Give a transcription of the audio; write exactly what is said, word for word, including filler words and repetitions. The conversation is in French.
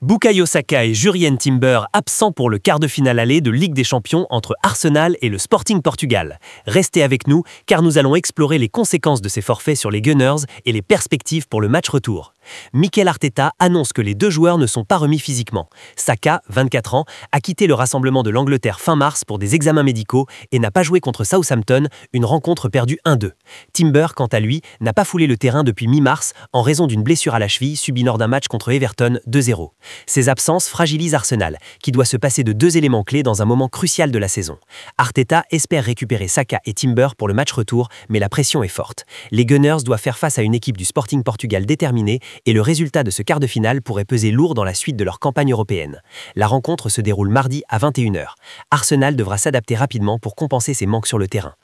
Bukayo Saka et Jurrien Timber absents pour le quart de finale aller de Ligue des Champions entre Arsenal et le Sporting Portugal. Restez avec nous car nous allons explorer les conséquences de ces forfaits sur les Gunners et les perspectives pour le match retour. Mikel Arteta annonce que les deux joueurs ne sont pas remis physiquement. Saka, vingt-quatre ans, a quitté le rassemblement de l'Angleterre fin mars pour des examens médicaux et n'a pas joué contre Southampton, une rencontre perdue un deux. Timber, quant à lui, n'a pas foulé le terrain depuis mi-mars en raison d'une blessure à la cheville subie lors d'un match contre Everton deux zéro. Ces absences fragilisent Arsenal, qui doit se passer de deux éléments clés dans un moment crucial de la saison. Arteta espère récupérer Saka et Timber pour le match retour, mais la pression est forte. Les Gunners doivent faire face à une équipe du Sporting Portugal déterminée et le résultat de ce quart de finale pourrait peser lourd dans la suite de leur campagne européenne. La rencontre se déroule mardi à vingt et une heures. Arsenal devra s'adapter rapidement pour compenser ses manques sur le terrain.